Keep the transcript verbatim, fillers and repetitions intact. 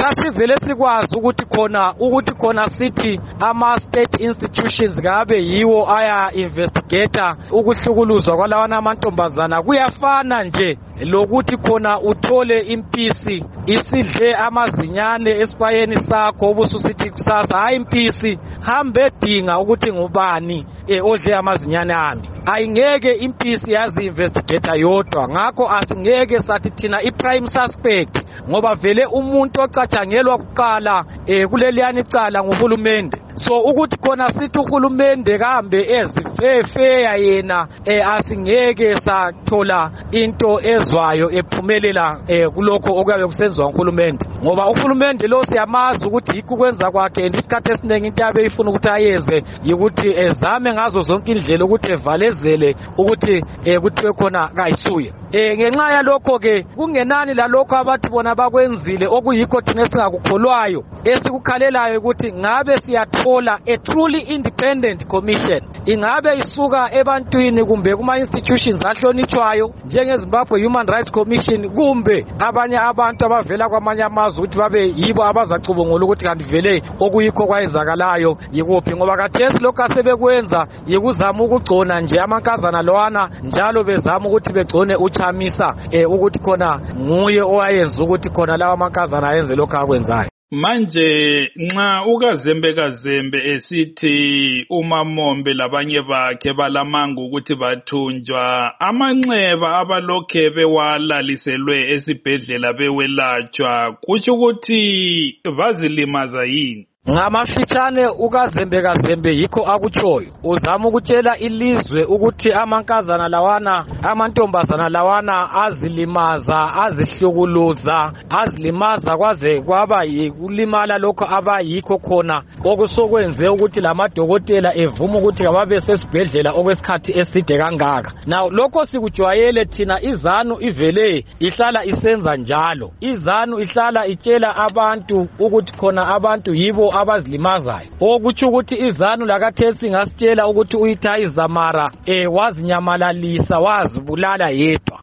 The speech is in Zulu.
kasivele sikwazi ukuthi khona ukuthi khona sithi ama state institutions ngabe yiwo aya investigator ukuhlukuluzwa kwalawana amantombazana kuyafana nje lokuthi khona uthole impisi isidle amazinyane esipayeni sakho obususithi kusasa hayi impisi hambe dinga ukuthi ngubani eh odle amazinyane ami ayingeke impisi yazi investigator yodwa ngakho asingeke sathi thina i prime suspect ngoba vele umuntu ocatshangelwa kuqala eh kuleliyani icala nguhulumende so ukuthi khona sithi uhulumende kambe ezifefeya yena eh asingeke sathola into ezwayo ephumelela eh kulokho okuyabe kusenziwa nguhulumende ngoba uhulumende lo siyamazi ukuthi yikho kwenza kwakhe isikhathi esiningi into yabe ifuna ukuthi ayeze ukuthi ezame ngazo zonke indlela ukuthi evalezele ukuthi eh kuthiwe khona kayisuye eh ngenxa yalokho ke kungenani lalokho abathi bona bakwenzile okuyikho thina singakukholwayo esikukhalelayo ukuthi ngabe siyathola a truly independent commission ingabe isuka ebantwini kumbe kuma institutions ahlonitshwayo njengeZimbabwe Human Rights Commission kumbe abanye abantu abavela kwamanye amazwe ukuthi babe yibo abazacubungula ukuthi kanti vele okuyikho kwayenzakalayo yikuphi ngoba kathesi lokho asebekwenza yikuzama ukugcona nje amankazana lowana njalo bezama ukuthi begcone uchamisa eh ukuthi khona nguye owayenza ukuthi khona lawa amankazana ayenze lokho akwenzayo. Manje nxa ukaZembe kaZembe esithi uMamombe labanye bakhe balamanga ukuthi bathunjwa amanxeba abalokhe bewalaliselwe esibhedlela bewelatshwa kutsho ukuthi bazilimaza yini? Ngamafitshane ukaZembe kaZembe yikho akutshoyo uzama ukutshela ilizwe ukuthi amankazana lawana amantombazana lawana azilimaza azihlukuluza azilimaza kwaze kwaba yikulimala lokho abayikho khona okusokwenze ukuthi lamadokotela evuma ukuthi ababe sesibhedlela okwesikhathi eside kangaka. Now lokho sikujwayele thina izanu ivele ihlala isenza njalo izanu ihlala itshela abantu ukuthi khona abantu yibo abazilimazayo okutsho ukuthi izanu lakathesi ngasitshela ukuthi uyitha izamara eh wazinyamalalisa wazibulala yedwa.